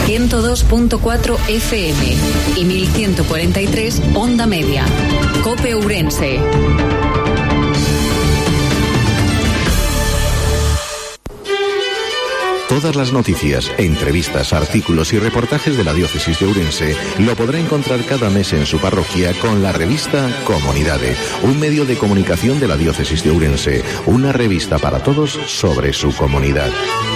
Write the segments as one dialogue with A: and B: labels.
A: 102.4 FM y 1143 Onda Media. COPE Ourense.
B: Todas las noticias, entrevistas, artículos y reportajes de la Diócesis de Ourense lo podrá encontrar cada mes en su parroquia con la revista Comunidade, un medio de comunicación de la Diócesis de Ourense, una revista para todos sobre su comunidad.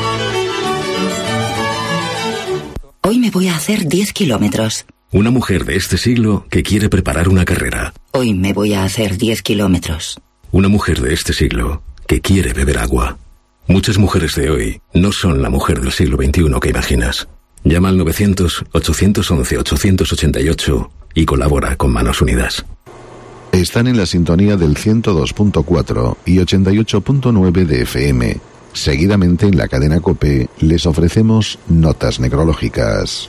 C: Hoy me voy a hacer 10 kilómetros.
D: Una mujer de este siglo que quiere preparar una carrera.
C: Hoy me voy a hacer 10 kilómetros.
D: Una mujer de este siglo que quiere beber agua. Muchas mujeres de hoy no son la mujer del siglo XXI que imaginas. Llama al 900-811-888 y colabora con Manos Unidas.
B: Están en la sintonía del 102.4 y 88.9 de FM. Seguidamente en la cadena COPE les ofrecemos notas necrológicas.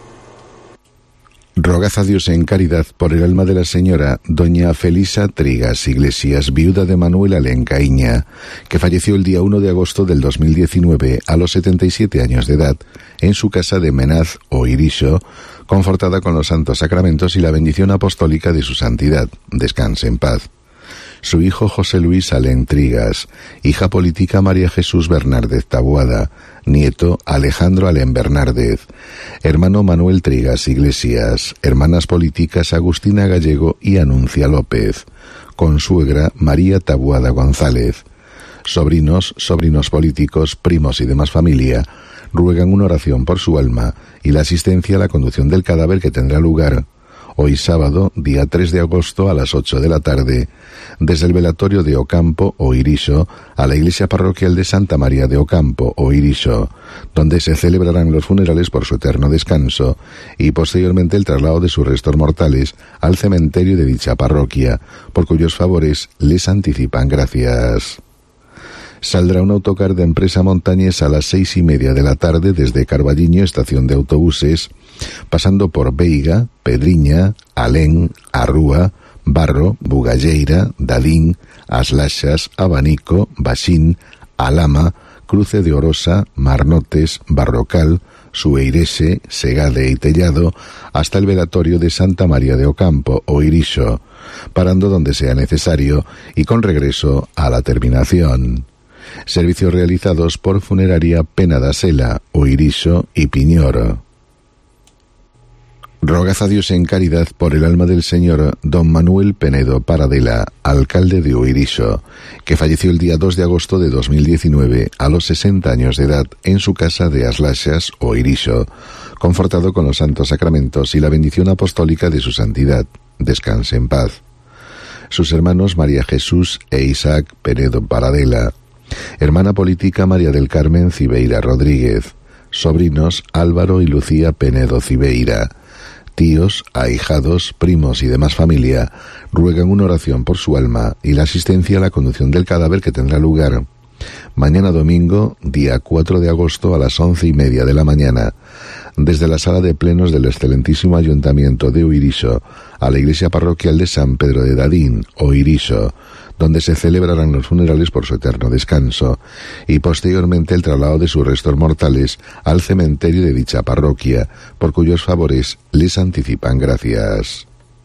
B: Rogad a Dios en caridad por el alma de la señora doña Felisa Trigas Iglesias, viuda de Manuel Alencaíña, que falleció el día 1 de agosto del 2019 a los 77 años de edad en su casa de Menaz o Irixo, confortada con los santos sacramentos y la bendición apostólica de su santidad. Descanse en paz. Su hijo José Luis Alén Trigas, hija política María Jesús Bernárdez Taboada, nieto Alejandro Alén Bernárdez, hermano Manuel Trigas Iglesias, hermanas políticas Agustina Gallego y Anuncia López, consuegra María Taboada González, sobrinos políticos, primos y demás familia, ruegan una oración por su alma y la asistencia a la conducción del cadáver que tendrá lugar hoy sábado, día 3 de agosto a las 8 de la tarde, desde el velatorio de Ocampo o Irixo a la iglesia parroquial de Santa María de Ocampo o Irixo, donde se celebrarán los funerales por su eterno descanso y posteriormente el traslado de sus restos mortales al cementerio de dicha parroquia, por cuyos favores les anticipan gracias. Saldrá un autocar de Empresa Montañés a las 6:30 de la tarde desde Carballiño, estación de autobuses, pasando por Veiga, Pedriña, Alén, Arrúa, Barro, Bugalleira, Dadín, As Laxas, Abanico, Baxín, Alama, Cruce de Orosa, Marnotes, Barrocal, Sueirese, Segade y Tellado, hasta el velatorio de Santa María de Ocampo o Irixo, parando donde sea necesario y con regreso a la terminación. Servicios realizados por Funeraria Pena da Sela, o Irixo y Piñor. Rogad a Dios en caridad por el alma del señor don Manuel Penedo Paradela, alcalde de Oirixo, que falleció el día 2 de agosto de 2019 a los 60 años de edad en su casa de As Laxas, Oirixo, confortado con los santos sacramentos y la bendición apostólica de su santidad. Descanse en paz. Sus hermanos María Jesús e Isaac Penedo Paradela, hermana política María del Carmen Cibeira Rodríguez, sobrinos Álvaro y Lucía Penedo Cibeira, tíos, ahijados, primos y demás familia, ruegan una oración por su alma y la asistencia a la conducción del cadáver que tendrá lugar mañana domingo, día 4 de agosto a las 11:30 de la mañana, desde la sala de plenos del excelentísimo Ayuntamiento de Oirixo a la iglesia parroquial de San Pedro de Dadín, Oirixo, donde se celebrarán los funerales por su eterno descanso, y posteriormente el traslado de sus restos mortales al cementerio de dicha parroquia, por cuyos favores les anticipan gracias.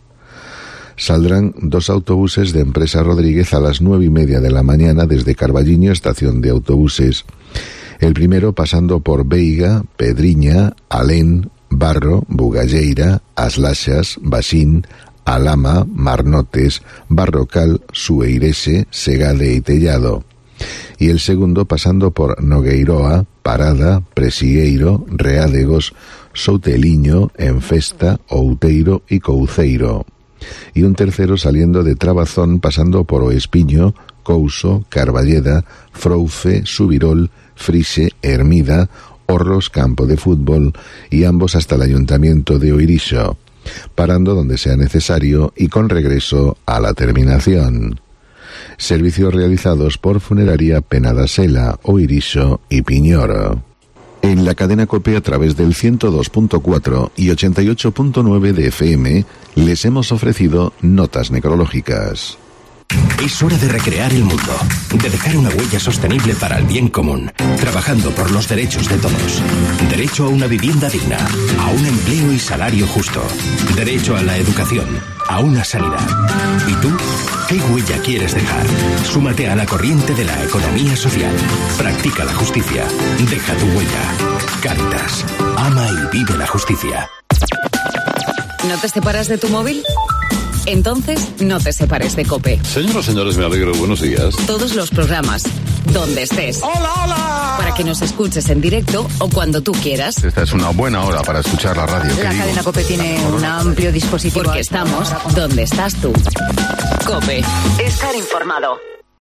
B: Saldrán 2 autobuses de Empresa Rodríguez a las 9:30 de la mañana desde Carballiño, estación de autobuses. El primero pasando por Veiga, Pedriña, Alén, Barro, Bugalleira, As Laxas, Baxín, Alama, Marnotes, Barrocal, Sueirese, Segade y Tellado. Y el segundo pasando por Nogueiroa, Parada, Presigueiro, Reádegos, Souteliño, Enfesta, Outeiro y Couceiro. Y un tercero saliendo de Trabazón pasando por Oespiño, Couso, Carballeda, Frouce, Subirol, Frise, Hermida, Horros, campo de fútbol, y ambos hasta el Ayuntamiento de Oirixo, parando donde sea necesario y con regreso a la terminación. Servicios realizados por Funeraria Pena da Sela, Oirixo y Piñor. En la cadena COPE a través del 102.4 y 88.9 de FM les hemos ofrecido notas necrológicas.
E: Es hora de recrear el mundo, de dejar una huella sostenible para el bien común, trabajando por los derechos de todos. Derecho a una vivienda digna, a un empleo y salario justo. Derecho a la educación, a una sanidad. ¿Y tú? ¿Qué huella quieres dejar? Súmate a la corriente de la economía social. Practica la justicia. Deja tu huella. Cáritas. Ama y vive la justicia.
A: ¿No te separas de tu móvil? Entonces, no te separes de COPE.
F: Señoras y señores, me alegro. Buenos días.
A: Todos los programas, donde estés.
F: ¡Hola, hola!
A: Para que nos escuches en directo o cuando tú quieras.
G: Esta es una buena hora para escuchar la radio.
H: La cadena COPE tiene un amplio dispositivo.
A: Porque estamos donde estás tú. COPE. Estar informado.